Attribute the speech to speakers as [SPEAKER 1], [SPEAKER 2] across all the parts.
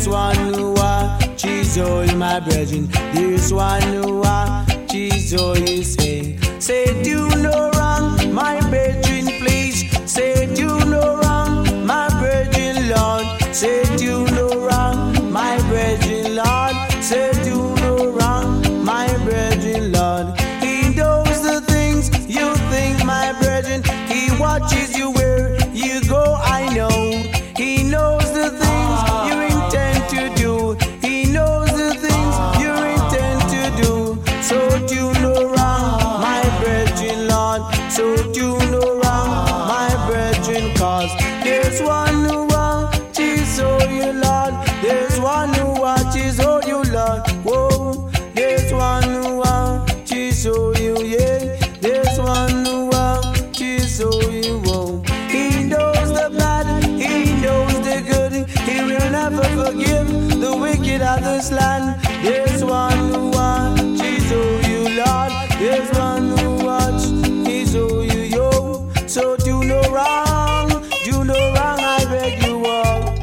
[SPEAKER 1] There's one who watches all my brethren. There's one who watches all you say. Say do no wrong, my brethren, please. Say do no wrong, my brethren, Lord. Say do no wrong, my brethren, Lord. Say do no wrong, my brethren, Lord. He knows the things you think, my brethren. He watches you where you go, I know. He knows the things you intend to do. He knows the things you intend to do. So do no wrong, my brethren, Lord. So do no wrong, my brethren, cause there's one who watches over you, Lord. There's one who watches over you, Lord. Whoa, there's one who watches over you, yeah. There's one who watches over you, whoa. He knows the bad, he knows the good. He will never forgive the wicked of this land. There's one who watches over you, Lord. There's one who watches over you, yo. So do no wrong, I beg you all.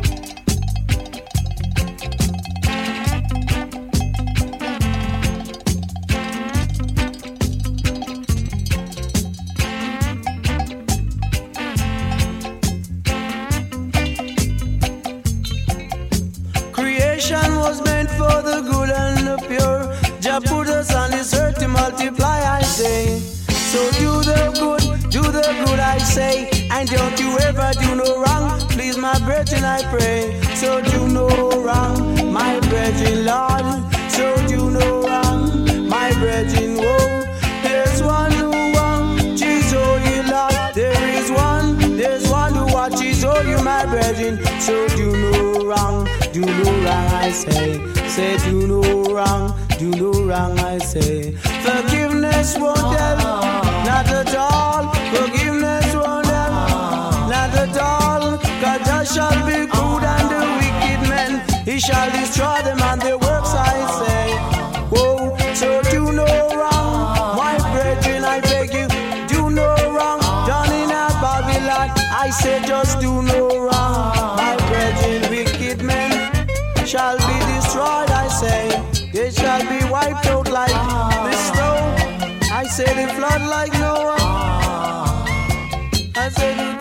[SPEAKER 1] Creation was meant for the good and the pure. Jah put us on this earth to multiply, I say. So do the good, I say. And don't you ever do no wrong, please, my brethren, I pray. So do no wrong, my brethren, Lord. So do no wrong, my brethren, whoa. There's one who watches over you, Lord. There's one who watches over you, my brethren. So do no wrong, I say. Say do no wrong, I say. Forgiveness won't help, not at all. Forgiveness won't help, not at all. God just shall be good and the wicked men, he shall destroy them and their works, I say. Whoa, so do no wrong, my brethren, I beg you. Do no wrong, done in a Babylon. I say just do no wrong, my brethren. Wicked men shall be destroyed, I say. They shall be wiped out like the snow. I say the flood like Noah. I say the